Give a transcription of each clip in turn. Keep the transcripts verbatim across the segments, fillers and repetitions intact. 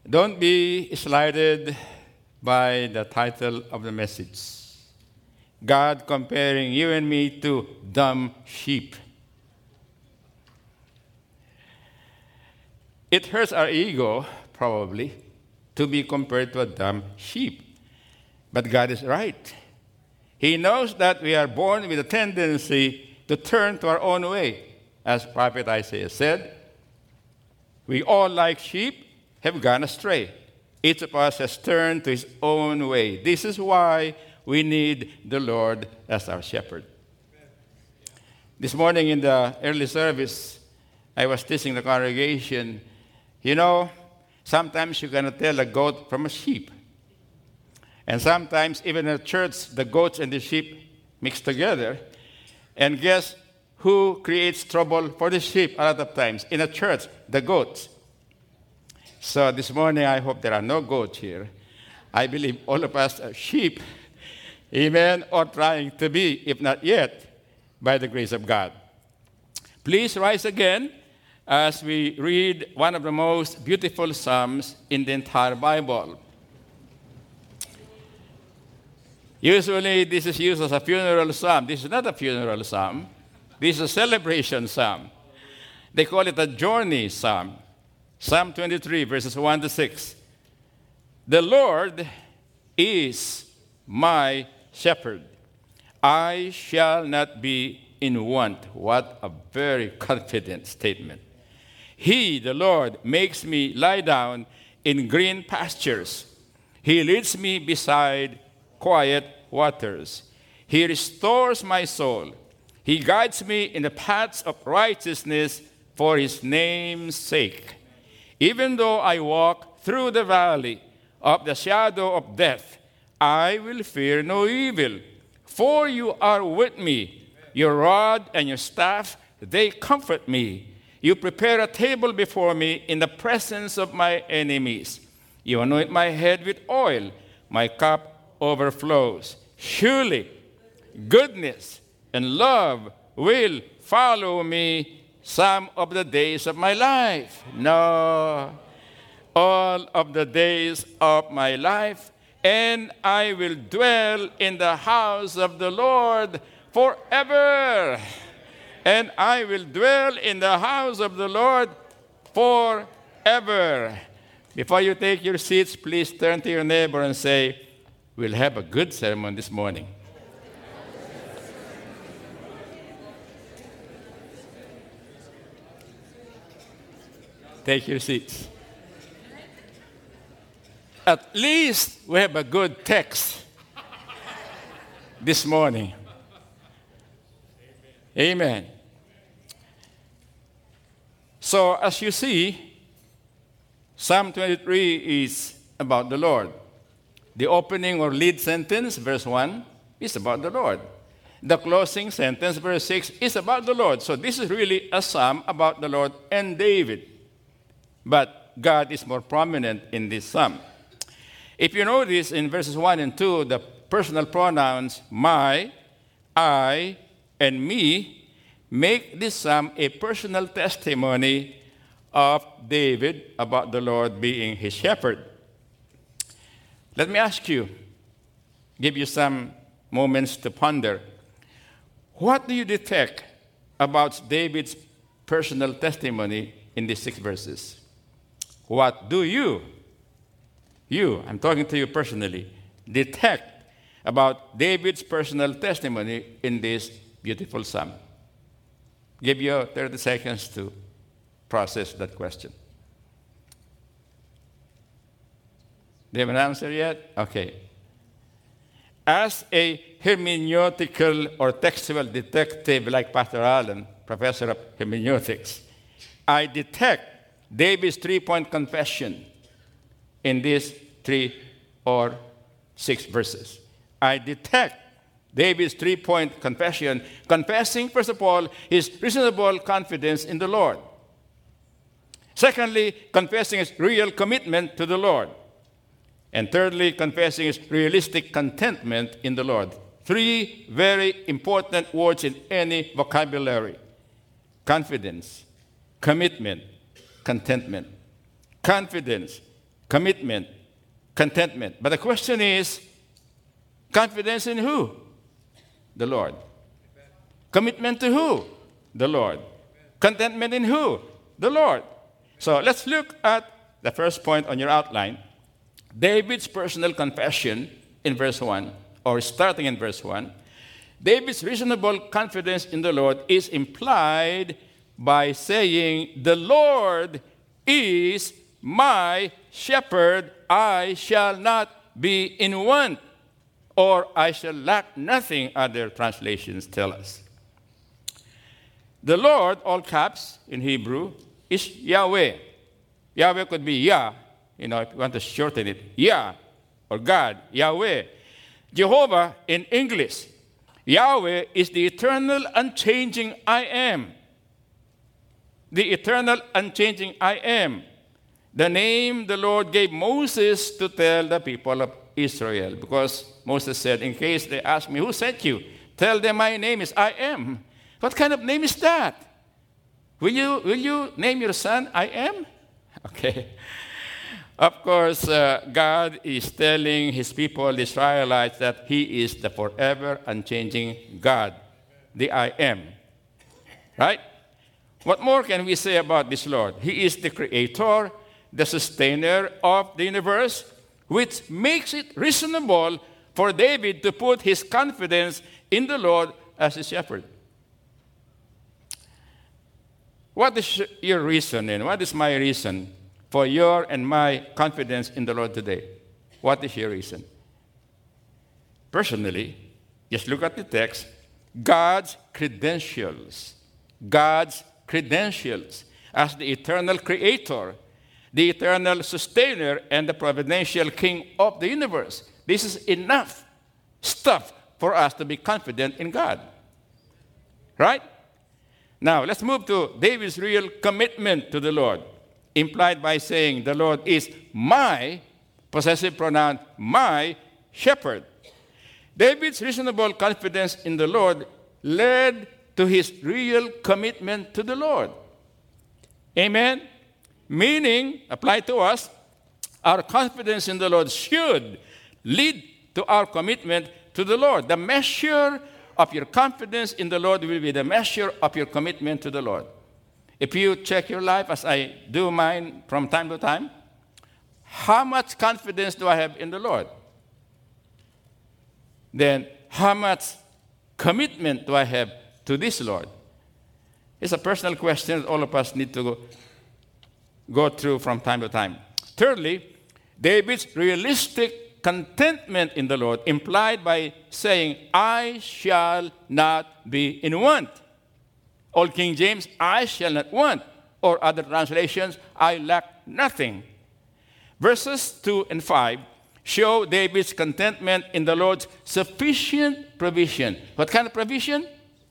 Don't be slighted by the title of the message. God comparing you and me to dumb sheep. It hurts our ego, probably, to be compared to a dumb sheep. But God is right. He knows that we are born with a tendency to turn to our own way. As Prophet Isaiah said, we all, like sheep, have gone astray. Each of us has turned to his own way. This is why we need the Lord as our shepherd. This morning in the early service, I was teaching the congregation, you know, sometimes you cannot tell a goat from a sheep. And sometimes, even in a church, the goats and the sheep mix together. And guess who creates trouble for the sheep a lot of times? In a church, the goats. So this morning, I hope there are no goats here. I believe all of us are sheep, amen, or trying to be, if not yet, by the grace of God. Please rise again as we read one of the most beautiful psalms in the entire Bible. Usually, this is used as a funeral psalm. This is not a funeral psalm. This is a celebration psalm. They call it a journey psalm. Psalm twenty-three, verses one to six. The Lord is my shepherd. I shall not be in want. What a very confident statement. He, the Lord, makes me lie down in green pastures. He leads me beside quiet waters. He restores my soul. He guides me in the paths of righteousness for his name's sake. Even though I walk through the valley of the shadow of death, I will fear no evil, for you are with me. Your rod and your staff, they comfort me. You prepare a table before me in the presence of my enemies. You anoint my head with oil. My cup overflows. Surely, goodness and love will follow me some of the days of my life. No, all of the days of my life, and I will dwell in the house of the Lord forever. And I will dwell in the house of the Lord forever. Before you take your seats, please turn to your neighbor and say, we'll have a good sermon this morning. Take your seats. At least we have a good text this morning. Amen. So, as you see, Psalm twenty-three is about the Lord. The opening or lead sentence, verse one, is about the Lord. The closing sentence, verse six, is about the Lord. So this is really a psalm about the Lord and David. But God is more prominent in this psalm. If you notice in verses one and two, the personal pronouns my, I, and me make this psalm a personal testimony of David about the Lord being his shepherd. Let me ask you, give you some moments to ponder. What do you detect about David's personal testimony in these six verses? What do you, you, I'm talking to you personally, detect about David's personal testimony in this beautiful psalm? Give you thirty seconds to process that question. Do you have an answer yet? Okay. As a hermeneutical or textual detective like Pastor Allen, professor of hermeneutics, I detect David's three-point confession in these three or six verses. I detect David's three-point confession, confessing, first of all, his reasonable confidence in the Lord. Secondly, confessing his real commitment to the Lord. And thirdly, confessing his realistic contentment in the Lord. Three very important words in any vocabulary. Confidence, commitment, contentment. Confidence, commitment, contentment. But the question is, confidence in who? The Lord. Commitment to who? The Lord. Contentment in who? The Lord. So let's look at the first point on your outline. David's personal confession in verse one, or starting in verse one. David's reasonable confidence in the Lord is implied by saying, the Lord is my shepherd, I shall not be in want, or I shall lack nothing, other translations tell us. The Lord, all caps in Hebrew, is Yahweh. Yahweh could be Yah, you know, if you want to shorten it, Yah, or God, Yahweh. Jehovah in English. Yahweh is the eternal, unchanging I am. The eternal, unchanging I am. The name the Lord gave Moses to tell the people of Israel. Because Moses said, in case they ask me, who sent you? Tell them my name is I am. What kind of name is that? Will you, will you name your son I am? Okay. Of course, uh, God is telling his people, the Israelites, that he is the forever unchanging God, the I am. Right? What more can we say about this Lord? He is the creator, the sustainer of the universe, which makes it reasonable for David to put his confidence in the Lord as his shepherd. What is your reason and what is my reason for your and my confidence in the Lord today? What is your reason? Personally, just look at the text. God's credentials. God's credentials as the eternal creator, the eternal sustainer, and the providential king of the universe. This is enough stuff for us to be confident in God. Right? Now, let's move to David's real commitment to the Lord, implied by saying, the Lord is my, possessive pronoun, my shepherd. David's reasonable confidence in the Lord led to his real commitment to the Lord. Amen? Meaning, applied to us, our confidence in the Lord should lead to our commitment to the Lord. The measure of your confidence in the Lord will be the measure of your commitment to the Lord. If you check your life, as I do mine from time to time, how much confidence do I have in the Lord? Then, how much commitment do I have to this Lord? It's a personal question that all of us need to go, go through from time to time. Thirdly, David's realistic contentment in the Lord, implied by saying, I shall not be in want. Old King James, I shall not want. Or other translations, I lack nothing. Verses two and five show David's contentment in the Lord's sufficient provision. What kind of provision?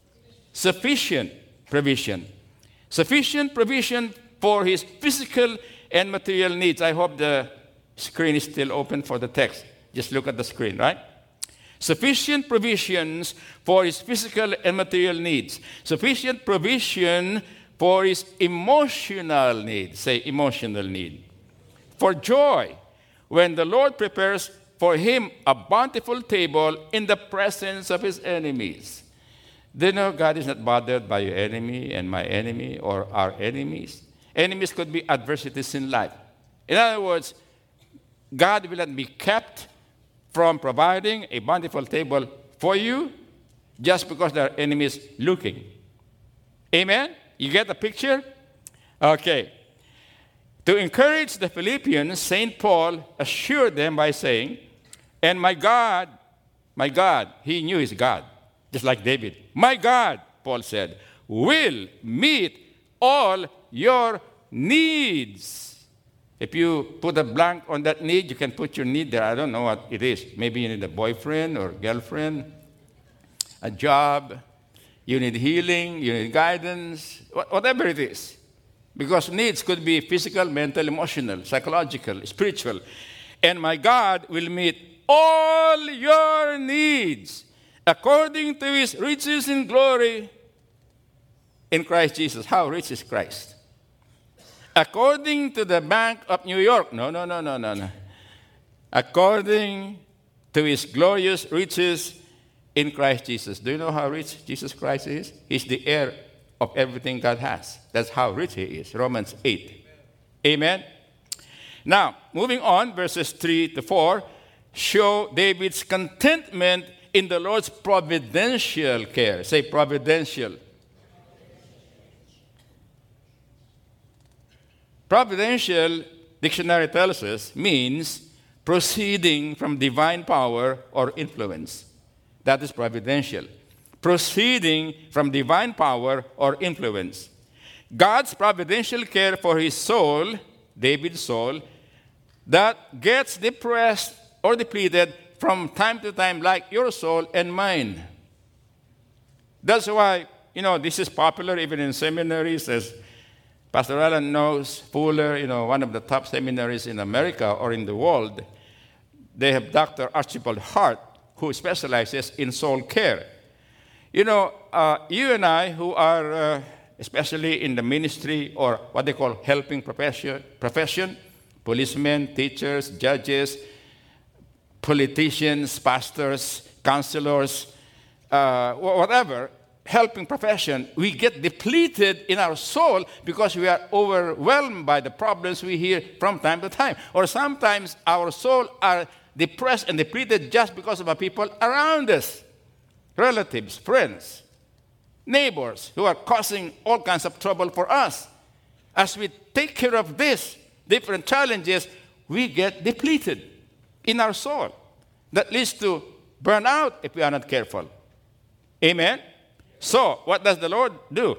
Sufficient provision. Sufficient provision for his physical and material needs. I hope the screen is still open for the text. Just look at the screen, right? Sufficient provisions for his physical and material needs. Sufficient provision for his emotional needs. Say emotional need. For joy, when the Lord prepares for him a bountiful table in the presence of his enemies. Do you know God is not bothered by your enemy and my enemy or our enemies? Enemies could be adversities in life. In other words, God will not be kept from providing a bountiful table for you just because there are enemies looking. Amen? You get the picture? Okay. To encourage the Philippians, Saint Paul assured them by saying, and my God, my God, he knew his God, just like David. My God, Paul said, will meet all your needs. If you put a blank on that need, you can put your need there. I don't know what it is. Maybe you need a boyfriend or girlfriend, a job, you need healing, you need guidance, whatever it is. Because needs could be physical, mental, emotional, psychological, spiritual. And my God will meet all your needs according to his riches in glory in Christ Jesus. How rich is Christ? According to the Bank of New York. No, no, no, no, no, no. According to his glorious riches in Christ Jesus. Do you know how rich Jesus Christ is? He's the heir of everything God has. That's how rich he is. Romans eight. Amen. Now, moving on, verses three to four show David's contentment in the Lord's providential care. Say providential. Providential, dictionary tells us, means proceeding from divine power or influence. That is providential. Proceeding from divine power or influence. God's providential care for his soul, David's soul, that gets depressed or depleted from time to time, like your soul and mine. That's why, you know, this is popular even in seminaries, as Pastor Alan knows, Fuller, you know, one of the top seminaries in America or in the world. They have Doctor Archibald Hart, who specializes in soul care. You know, uh, you and I, who are uh, especially in the ministry or what they call helping profession, profession, policemen, teachers, judges, politicians, pastors, counselors, uh, whatever, helping profession, we get depleted in our soul because we are overwhelmed by the problems we hear from time to time. Or sometimes our soul are depressed and depleted just because of the people around us, relatives, friends, neighbors who are causing all kinds of trouble for us. As we take care of these different challenges, we get depleted in our soul. That leads to burnout if we are not careful. Amen? So, what does the Lord do?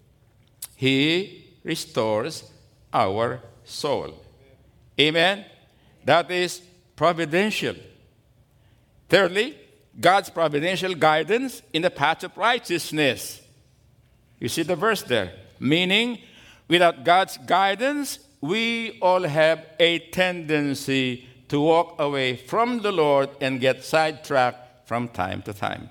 He restores our soul. Amen? That is providential. Thirdly, God's providential guidance in the path of righteousness. You see the verse there. Meaning, without God's guidance, we all have a tendency to walk away from the Lord and get sidetracked from time to time.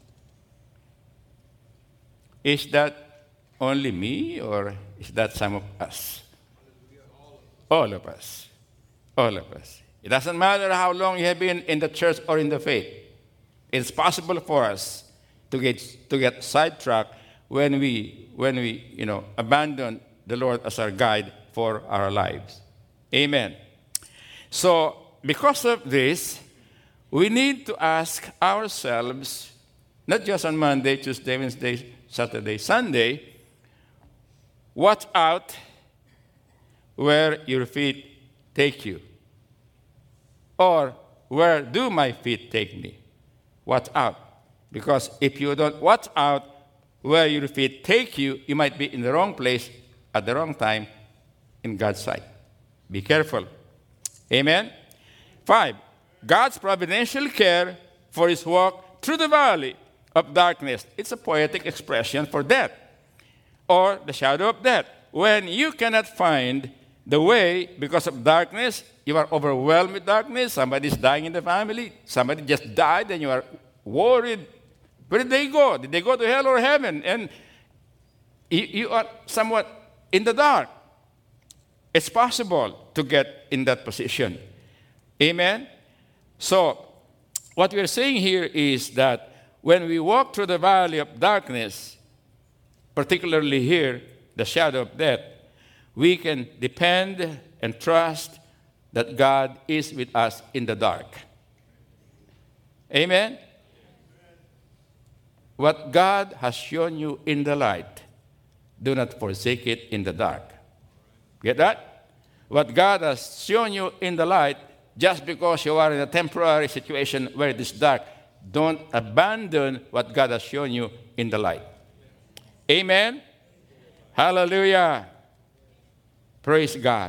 Is that only me, or is that some of us? All of us. All of us. It doesn't matter how long you have been in the church or in the faith. It's possible for us to get to get sidetracked when we when we you know abandon the Lord as our guide for our lives. Amen. So because of this, we need to ask ourselves, not just on Monday, Tuesday, Wednesday, Saturday, Sunday, watch out where your feet take you. Or where do my feet take me? Watch out. Because if you don't watch out where your feet take you, you might be in the wrong place at the wrong time in God's sight. Be careful. Amen? Five, God's providential care for his walk through the valley of darkness. It's a poetic expression for death or the shadow of death. When you cannot find the way because of darkness, you are overwhelmed with darkness, somebody's dying in the family, somebody just died and you are worried. Where did they go? Did they go to hell or heaven? And you, you are somewhat in the dark. It's possible to get in that position. Amen? So, what we are saying here is that when we walk through the valley of darkness, particularly here, the shadow of death, we can depend and trust that God is with us in the dark. Amen? What God has shown you in the light, do not forsake it in the dark. Get that? What God has shown you in the light, just because you are in a temporary situation where it is dark, don't abandon what God has shown you in the light. Amen? Hallelujah. Praise God.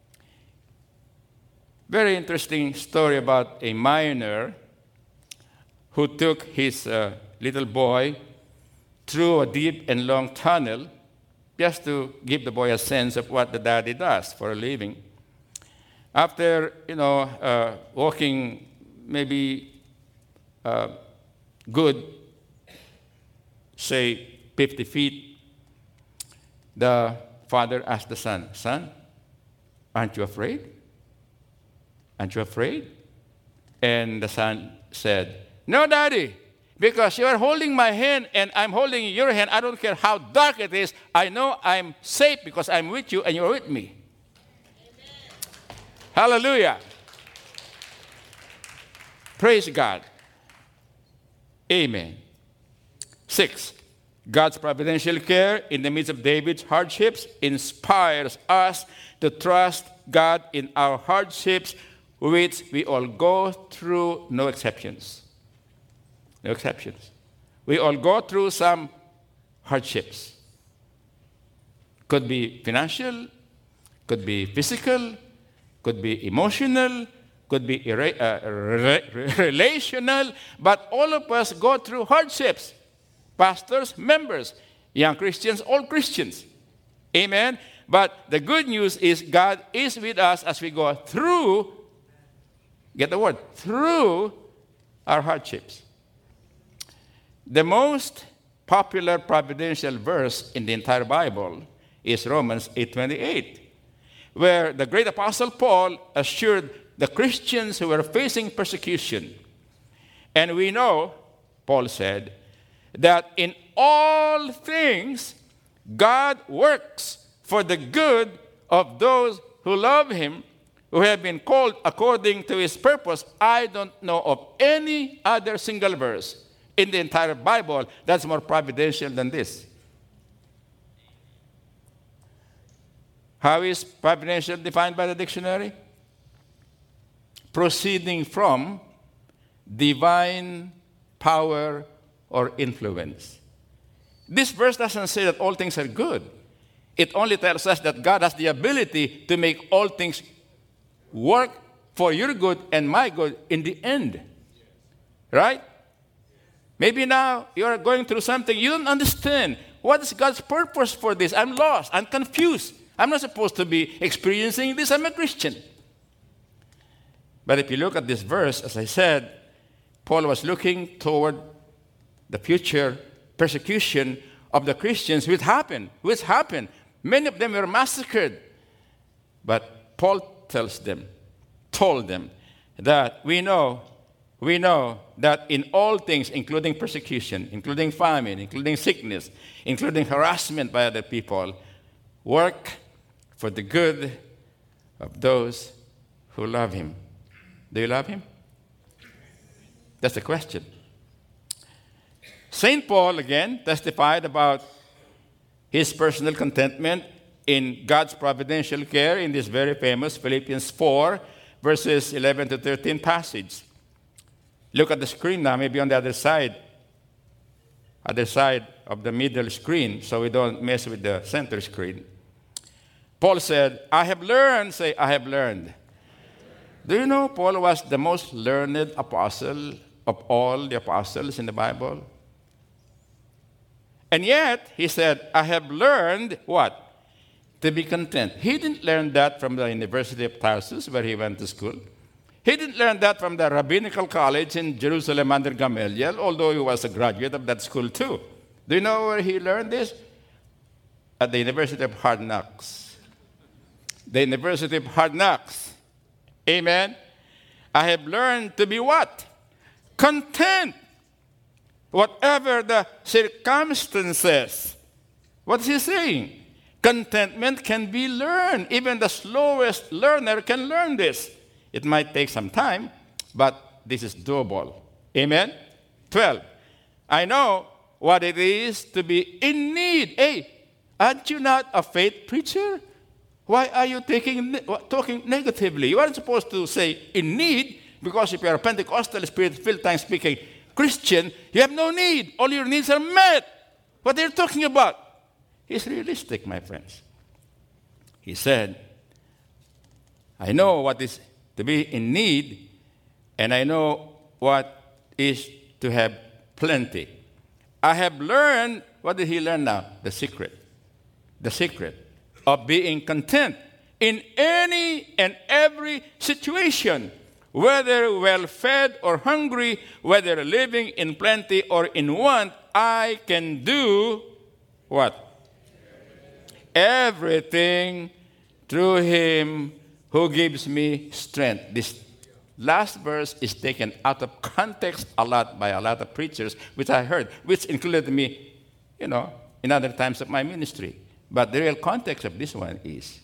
Very interesting story about a miner who took his uh, little boy through a deep and long tunnel just to give the boy a sense of what the daddy does for a living. After, you know, uh, walking maybe uh, good, say, fifty feet, the father asked the son, son, aren't you afraid? Aren't you afraid? And the son said, no, Daddy, because you are holding my hand and I'm holding your hand. I don't care how dark it is. I know I'm safe because I'm with you and you're with me. Amen. Hallelujah. Praise God. Amen. Six, God's providential care in the midst of David's hardships inspires us to trust God in our hardships, which we all go through, no exceptions. No exceptions. We all go through some hardships. Could be financial, could be physical, could be emotional, could be ira- uh, re- relational, but all of us go through hardships. Pastors, members, young Christians, all Christians. Amen? But the good news is God is with us as we go through, get the word, through our hardships. The most popular providential verse in the entire Bible is Romans eight twenty-eight, where the great apostle Paul assured the Christians who were facing persecution. And we know, Paul said, that in all things God works for the good of those who love him, who have been called according to his purpose. I don't know of any other single verse in the entire Bible that's more providential than this. How is providential defined by the dictionary? Proceeding from divine power or influence. This verse doesn't say that all things are good. It only tells us that God has the ability to make all things work for your good and my good in the end. Right? Maybe now you're going through something you don't understand. What is God's purpose for this? I'm lost. I'm confused. I'm not supposed to be experiencing this. I'm a Christian. But if you look at this verse, as I said, Paul was looking toward the future persecution of the Christians, which happened, which happened. Many of them were massacred. But Paul tells them, told them, that we know, we know that in all things, including persecution, including famine, including sickness, including harassment by other people, work for the good of those who love him. Do you love him? That's the question. Saint Paul, again, testified about his personal contentment in God's providential care in this very famous Philippians four, verses eleven to thirteen passage. Look at the screen now, maybe on the other side, other side of the middle screen, so we don't mess with the center screen. Paul said, I have learned, say, I have learned. Do you know Paul was the most learned apostle of all the apostles in the Bible? And yet, he said, I have learned what? To be content. He didn't learn that from the University of Tarsus, where he went to school. He didn't learn that from the rabbinical college in Jerusalem under Gamaliel, although he was a graduate of that school too. Do you know where he learned this? At the University of Hard Knocks. The University of Hard Knocks. Amen. I have learned to be what? Content. Whatever the circumstances. What is he saying? Contentment can be learned. Even the slowest learner can learn this. It might take some time, but this is doable. Amen? twelve. I know what it is to be in need. Hey, aren't you not a faith preacher? Why are you taking, talking negatively? You aren't supposed to say in need, because if you're a Pentecostal, Spirit-filled, time-speaking Christian, you have no need. All your needs are met. What are you talking about? He's realistic, my friends. He said, I know what is to be in need, and I know what is to have plenty. I have learned, what did he learn now? The secret. The secret of being content in any and every situation, whether well-fed or hungry, whether living in plenty or in want. I can do what? everything through him who gives me strength. This last verse is taken out of context a lot by a lot of preachers, which I heard, which included me, you know, in other times of my ministry. But the real context of this one is,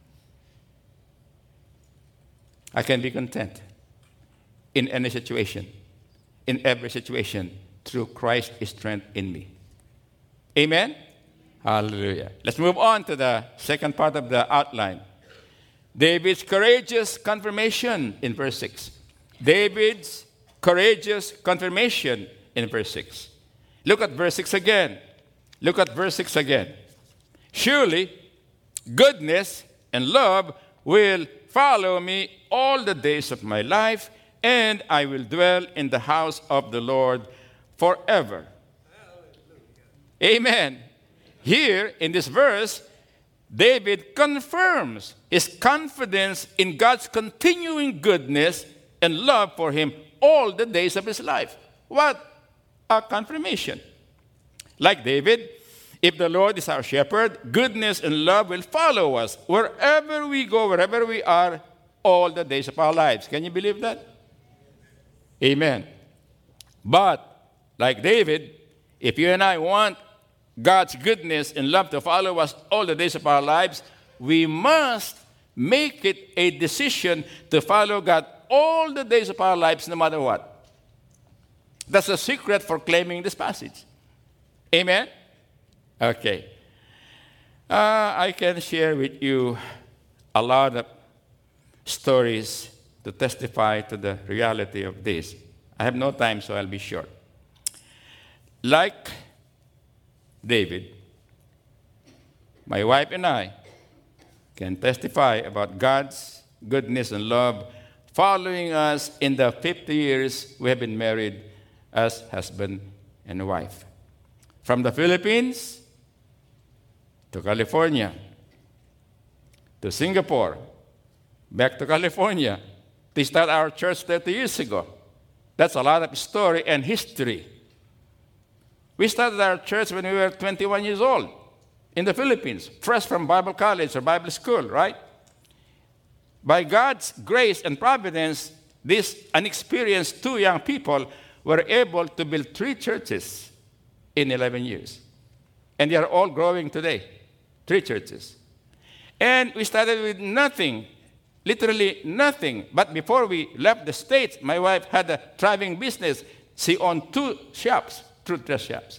I can be content in any situation, in every situation, through Christ's strength in me. Amen? Hallelujah. Let's move on to the second part of the outline. David's courageous confirmation in verse six. David's courageous confirmation in verse six. Look at verse six again. Look at verse six again. Surely goodness and love will follow me all the days of my life, and I will dwell in the house of the Lord forever. Hallelujah. Amen. Here in this verse, David confirms his confidence in God's continuing goodness and love for him all the days of his life. What a confirmation. Like David, if the Lord is our shepherd, goodness and love will follow us wherever we go, wherever we are, all the days of our lives. Can you believe that? Amen. But, like David, if you and I want God's goodness and love to follow us all the days of our lives, we must make it a decision to follow God all the days of our lives, no matter what. That's the secret for claiming this passage. Amen? Okay. Uh, I can share with you a lot of stories to testify to the reality of this. I have no time, so I'll be short. Like David, my wife and I can testify about God's goodness and love following us in the fifty years we have been married as husband and wife. From the Philippines to California, to Singapore, back to California, to start our church thirty years ago. That's a lot of story and history. We started our church when we were twenty-one years old in the Philippines, fresh from Bible college or Bible school, right? By God's grace and providence, these unexperienced two young people were able to build three churches in eleven years. And they are all growing today, three churches. And we started with nothing, literally nothing. But before we left the States, my wife had a thriving business. She owned two shops. Truth dress shops.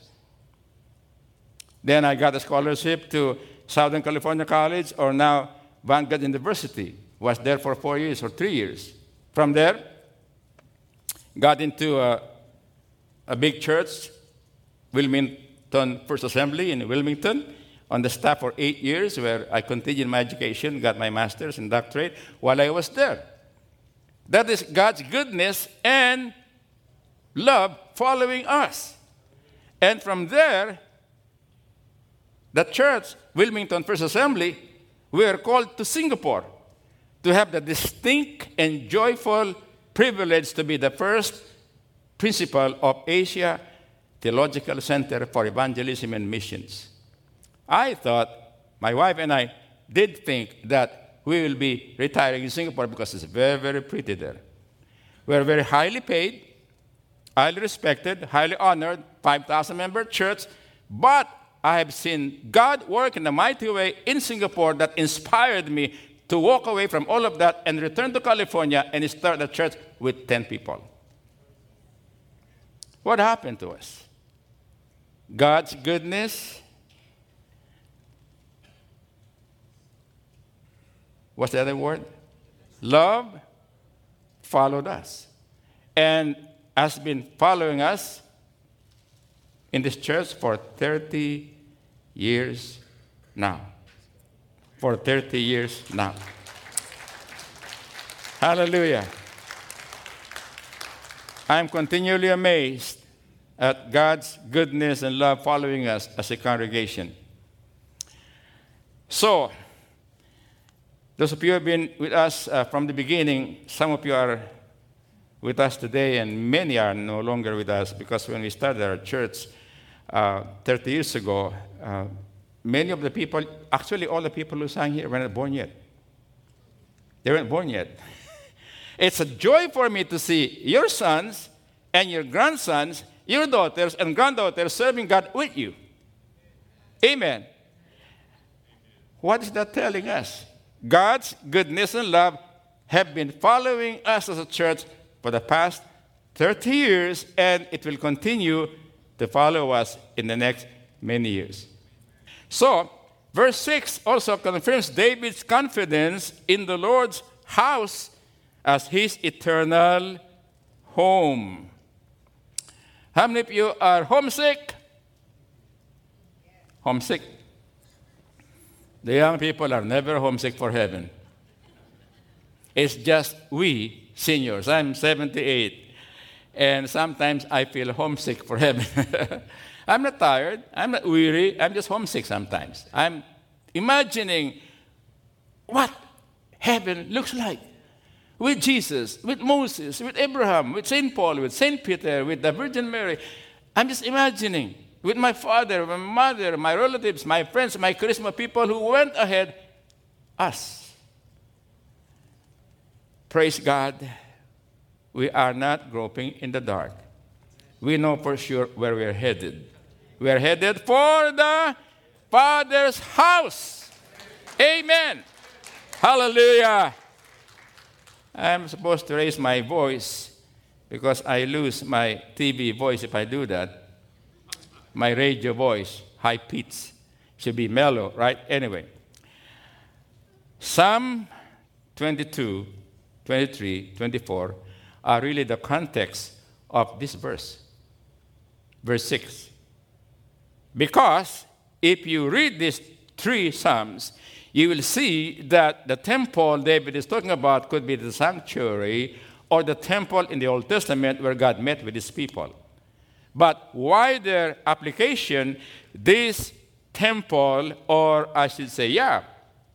Then I got a scholarship to Southern California College, or now Vanguard University. Was there for four years or three years. From there, got into a, a big church, Wilmington First Assembly in Wilmington, on the staff for eight years, where I continued my education, got my master's and doctorate while I was there. That is God's goodness and love following us. And from there, the church, Wilmington First Assembly, we are called to Singapore to have the distinct and joyful privilege to be the first principal of Asia Theological Center for Evangelism and Missions. I thought, my wife and I did think that we will be retiring in Singapore because it's very, very pretty there. We are very highly paid, highly respected, highly honored, five thousand member church, but I have seen God work in a mighty way in Singapore that inspired me to walk away from all of that and return to California and start a church with ten people. What happened to us? God's goodness. What's the other word? Love followed us. And has been following us in this church for thirty years now. For thirty years now. Hallelujah. I'm continually amazed at God's goodness and love following us as a congregation. So, those of you who have been with us uh, from the beginning, some of you are with us today, and many are no longer with us, because when we started our church uh, thirty years ago, uh, many of the people, actually all the people who sang here were not born yet. They weren't born yet. It's a joy for me to see your sons and your grandsons, your daughters and granddaughters serving God with you. Amen. What is that telling us? God's goodness and love have been following us as a church for the past thirty years, and it will continue to follow us in the next many years. So, verse six also confirms David's confidence in the Lord's house as his eternal home. How many of you are homesick? Homesick. The young people are never homesick for heaven. It's just we seniors. I'm seventy-eight, and sometimes I feel homesick for heaven. I'm not tired. I'm not weary. I'm just homesick sometimes. I'm imagining what heaven looks like with Jesus, with Moses, with Abraham, with Saint Paul, with Saint Peter, with the Virgin Mary. I'm just imagining with my father, my mother, my relatives, my friends, my charisma people who went ahead, us. Praise God, we are not groping in the dark. We know for sure where we are headed. We are headed for the Father's house. Amen. Hallelujah. I'm supposed to raise my voice because I lose my T V voice if I do that. My radio voice, high pitch, should be mellow, right? Anyway, Psalm twenty-two, twenty-three, twenty-four are really the context of this verse. Verse six. Because if you read these three Psalms, you will see that the temple David is talking about could be the sanctuary or the temple in the Old Testament where God met with his people. But wider application, this temple, or I should say, yeah,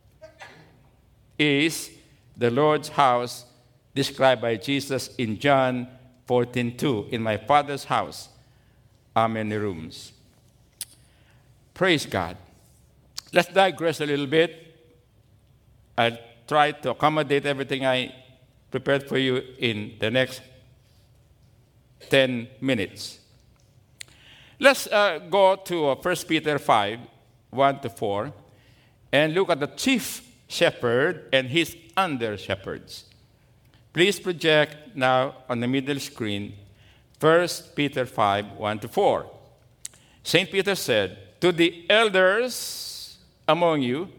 is the Lord's house described by Jesus in John fourteen two. In my Father's house are many rooms. Praise God. Let's digress a little bit. I'll try to accommodate everything I prepared for you in the next ten minutes. Let's uh, go to uh, First Peter five, one to four, and look at the chief shepherd and his under-shepherds. Please project now on the middle screen First Peter five, one to four. Saint Peter said, "To the elders among you,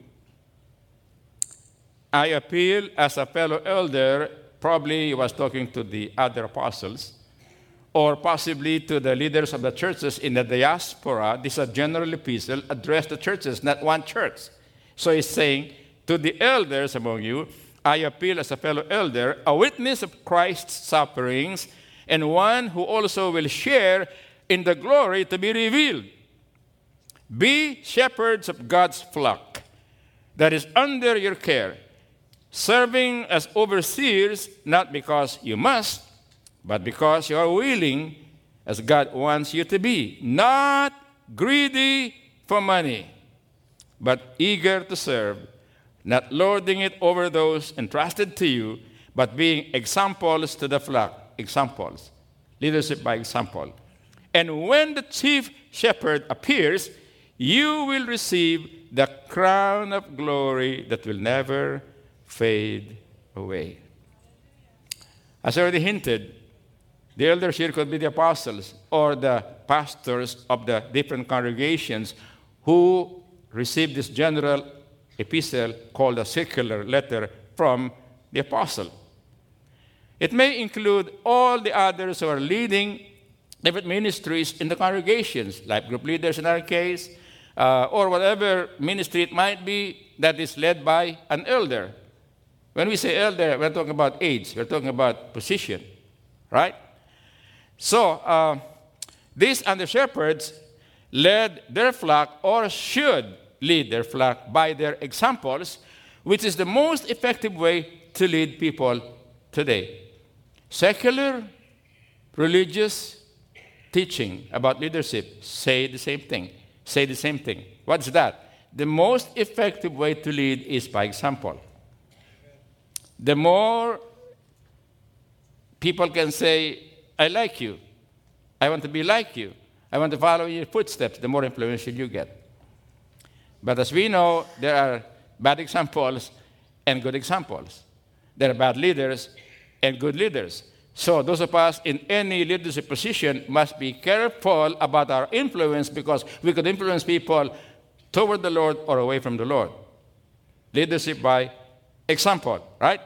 I appeal as a fellow elder," probably he was talking to the other apostles, or possibly to the leaders of the churches in the diaspora. This is a general epistle addressed to churches, not one church. So he's saying, "To the elders among you, I appeal as a fellow elder, a witness of Christ's sufferings, and one who also will share in the glory to be revealed. Be shepherds of God's flock that is under your care, serving as overseers, not because you must, but because you are willing, as God wants you to be, not greedy for money, but eager to serve, not lording it over those entrusted to you, but being examples to the flock." Examples. Leadership by example. "And when the chief shepherd appears, you will receive the crown of glory that will never fade away." As I already hinted, the elders here could be the apostles or the pastors of the different congregations who received this general epistle called a circular letter from the apostle. It may include all the others who are leading different ministries in the congregations, life group leaders in our case, uh, or whatever ministry it might be that is led by an elder. When we say elder, we're talking about age, we're talking about position, right? So, uh, these under-shepherds led their flock, or should lead their flock, by their examples, which is the most effective way to lead people today. Secular, religious teaching about leadership say the same thing. Say the same thing. What's that? the most effective way to lead is by example. The more people can say, I like you, I want to be like you, I want to follow your footsteps, the more influential you get. But as we know, there are bad examples and good examples. There are bad leaders and good leaders. So those of us in any leadership position must be careful about our influence, because we could influence people toward the Lord or away from the Lord. Leadership by example, right?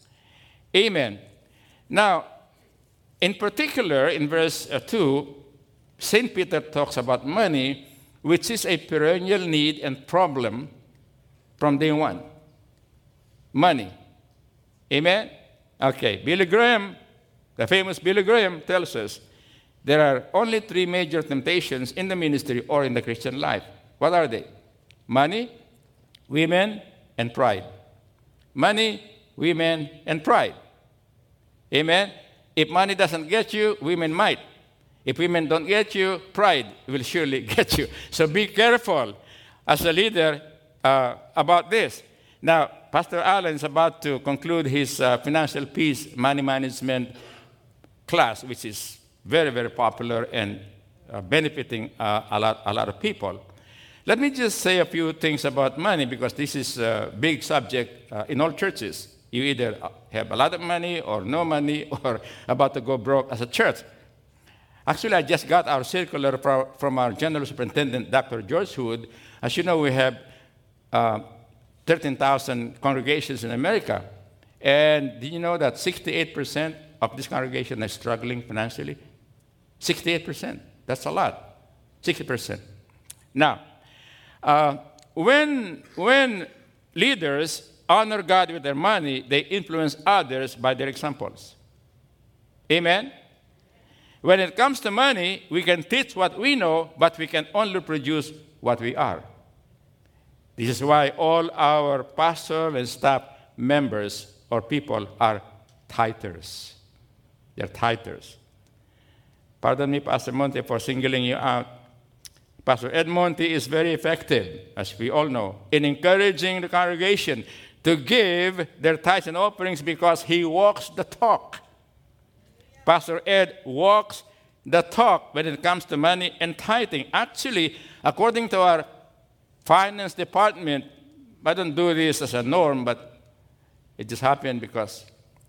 Amen. Now, in particular, in verse uh, two, Saint Peter talks about money, which is a perennial need and problem from day one. Money. Amen? Okay, Billy Graham, the famous Billy Graham, tells us there are only three major temptations in the ministry or in the Christian life. What are they? Money, women, and pride. Money, women, and pride. Amen? If money doesn't get you, women might. If women don't get you, pride will surely get you. So be careful as a leader uh, about this. Now, Pastor Allen is about to conclude his uh, financial peace money management class, which is very, very popular and uh, benefiting uh, a, lot, a lot of people. Let me just say a few things about money, because this is a big subject uh, in all churches. You either have a lot of money or no money or about to go broke as a church. Actually, I just got our circular from our General Superintendent, Doctor George Hood. As you know, we have uh, thirteen thousand congregations in America. And do you know that sixty-eight percent of this congregation is struggling financially? sixty-eight percent. That's a lot. sixty percent. Now, uh, when, when leaders honor God with their money, they influence others by their examples. Amen? When it comes to money, we can teach what we know, but we can only produce what we are. This is why all our pastoral and staff members or people are tithers. They're tithers. Pardon me, Pastor Monte, for singling you out. Pastor Ed Monte is very effective, as we all know, in encouraging the congregation to give their tithes and offerings, because he walks the talk. Pastor Ed walks the talk when it comes to money and tithing. Actually, according to our finance department, I don't do this as a norm, but it just happened because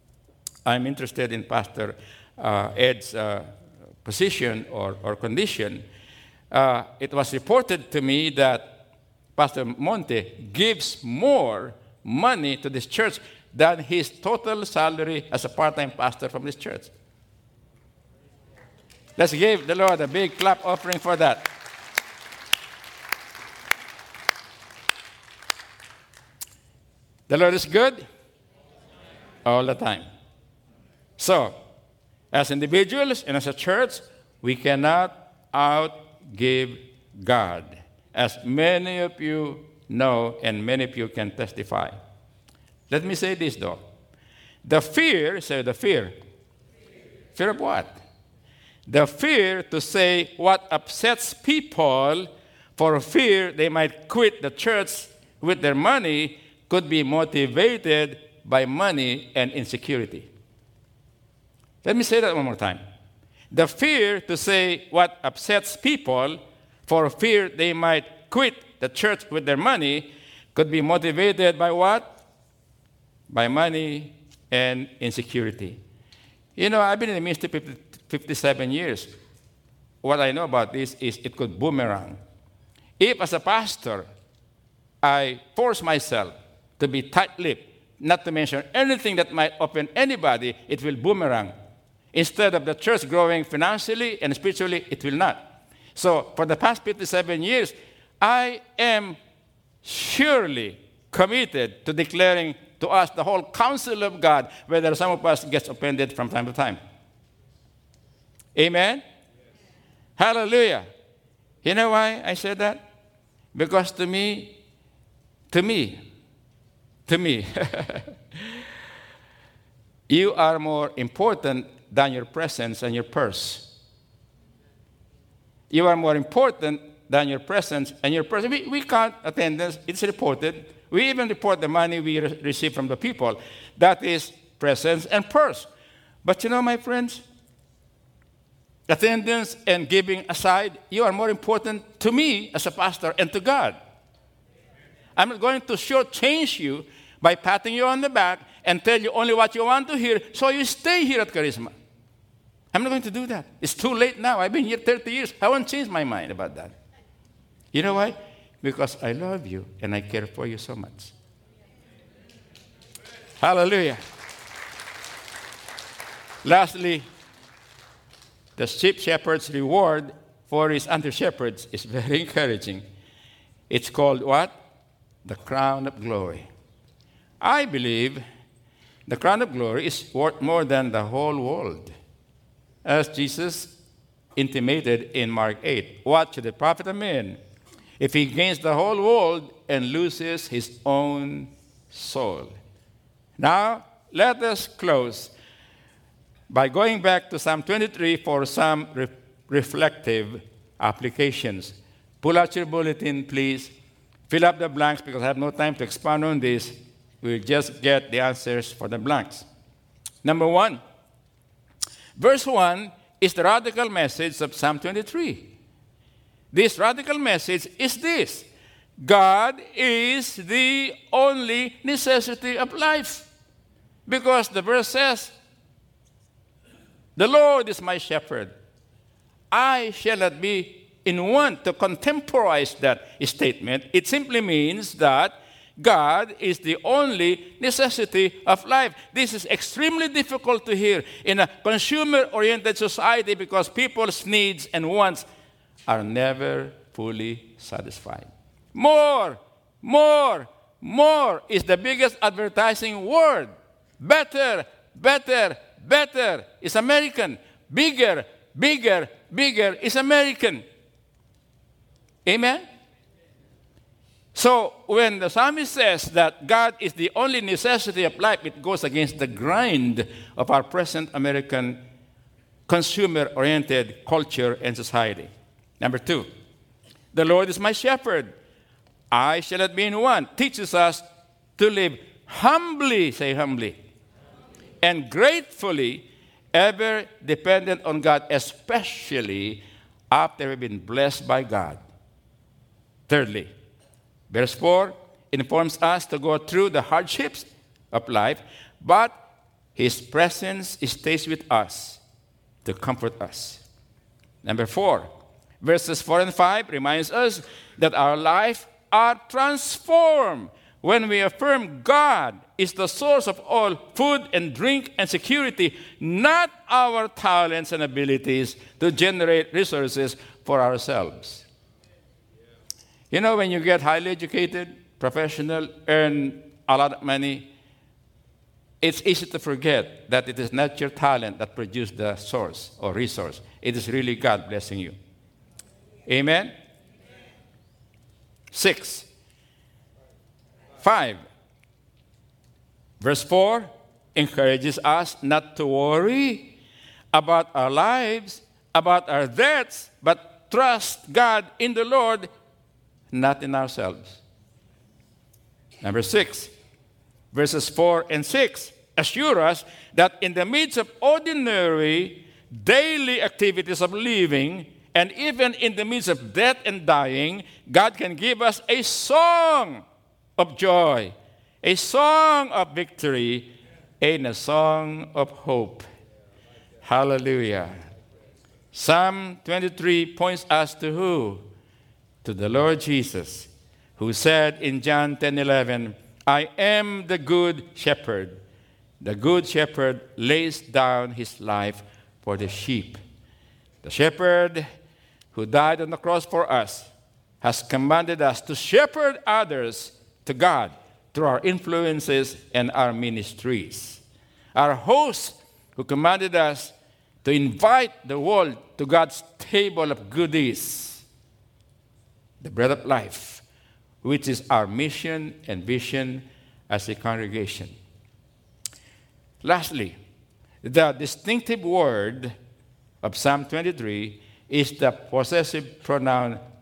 I'm interested in Pastor uh, Ed's uh, position or, or condition. Uh, it was reported to me that Pastor Monte gives more money to this church than his total salary as a part-time pastor from this church. Let's give the Lord a big clap offering for that. The Lord is good all the time. So, as individuals and as a church, we cannot outgive God, as many of you know and many of you can testify. Let me say this, though. The fear, say the fear. Fear of what? The fear to say what upsets people, for fear they might quit the church with their money, could be motivated by money and insecurity. Let me say that one more time. The fear to say what upsets people, for fear they might quit the church with their money, could be motivated by what? By money and insecurity. You know, I've been in the ministry fifty-seven years. What I know about this is it could boomerang. If, as a pastor, I force myself to be tight-lipped, not to mention anything that might offend anybody, it will boomerang. Instead of the church growing financially and spiritually, it will not. So, for the past fifty-seven years, I am surely committed to declaring to us the whole counsel of God, whether some of us gets offended from time to time. Amen? Yes. Hallelujah. You know why I said that? Because to me, to me, to me, you are more important than your presence and your purse. You are more important than your presence and your presence. We, we count attendance. It's reported. We even report the money we re- receive from the people. That is presence and purse. But you know, my friends, attendance and giving aside, you are more important to me as a pastor and to God. I'm not going to shortchange you by patting you on the back and tell you only what you want to hear, so you stay here at Charisma. I'm not going to do that. It's too late now. I've been here thirty years. I won't change my mind about that. You know why? Because I love you and I care for you so much. Hallelujah. Lastly, the chief shepherd's reward for his under-shepherds is very encouraging. It's called what? The crown of glory. I believe the crown of glory is worth more than the whole world. As Jesus intimated in Mark eight, what should it profit a man if he gains the whole world and loses his own soul? Now, let us close by going back to Psalm twenty-three for some re- reflective applications. Pull out your bulletin, please. Fill up the blanks because I have no time to expound on this. We'll just get the answers for the blanks. Number one, verse one is the radical message of Psalm twenty-three. This radical message is this: God is the only necessity of life. Because the verse says, the Lord is my shepherd. I shall not be in want. To contemporize that statement, it simply means that God is the only necessity of life. This is extremely difficult to hear in a consumer-oriented society because people's needs and wants are never fully satisfied. More, more, more is the biggest advertising word. Better, better, better is American. Bigger, bigger, bigger is American. Amen? So when the psalmist says that God is the only necessity of life, it goes against the grind of our present American consumer-oriented culture and society. Number two, the Lord is my shepherd. I shall not be in want. Teaches us to live humbly, say humbly, and gratefully, ever dependent on God, especially after we've been blessed by God. Thirdly, verse four informs us to go through the hardships of life, but His presence stays with us to comfort us. Number four, verses four and five reminds us that our life are transformed when we affirm God is the source of all food and drink and security, not our talents and abilities to generate resources for ourselves. You know, when you get highly educated, professional, earn a lot of money, it's easy to forget that it is not your talent that produced the source or resource. It is really God blessing you. Amen? Six. Five. Verse four encourages us not to worry about our lives, about our debts, but trust God in the Lord, not in ourselves. Number six, verses four and six assure us that in the midst of ordinary daily activities of living, and even in the midst of death and dying, God can give us a song of joy, a song of victory, and a song of hope. Hallelujah. Psalm twenty-three points us to who? To the Lord Jesus, who said in John ten eleven, I am the good shepherd. The good shepherd lays down his life for the sheep. The shepherd who died on the cross for us has commanded us to shepherd others to God through our influences and our ministries. Our host who commanded us to invite the world to God's table of goodies, the bread of life, which is our mission and vision as a congregation. Lastly, the distinctive word of Psalm twenty-three is the possessive pronoun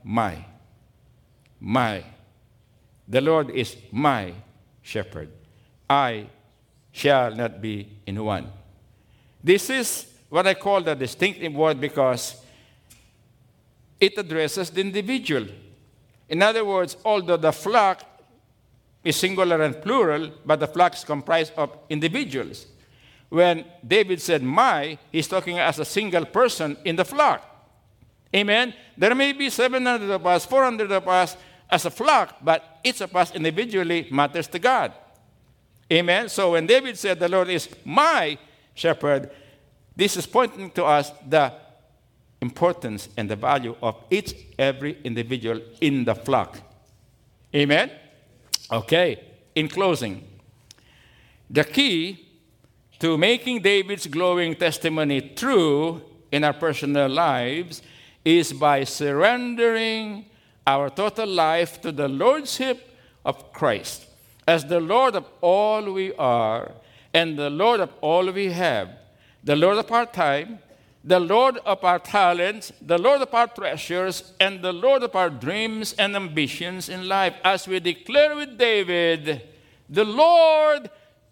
my. My. The Lord is my shepherd. I shall not be in want. This is what I call the distinctive word because it addresses the individual. In other words, although the flock is singular and plural, but the flock is comprised of individuals. When David said my, he's talking as a single person in the flock. Amen? There may be seven hundred of us, four hundred of us as a flock, but each of us individually matters to God. Amen? So when David said the Lord is my shepherd, this is pointing to us the importance and the value of each, every individual in the flock. Amen? Okay, in closing, the key to making David's glowing testimony true in our personal lives is by surrendering our total life to the Lordship of Christ as the Lord of all we are and the Lord of all we have, the Lord of our time, the Lord of our talents, the Lord of our treasures, and the Lord of our dreams and ambitions in life. As we declare with David, the Lord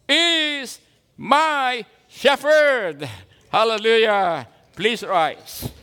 is my shepherd. Hallelujah. Please rise.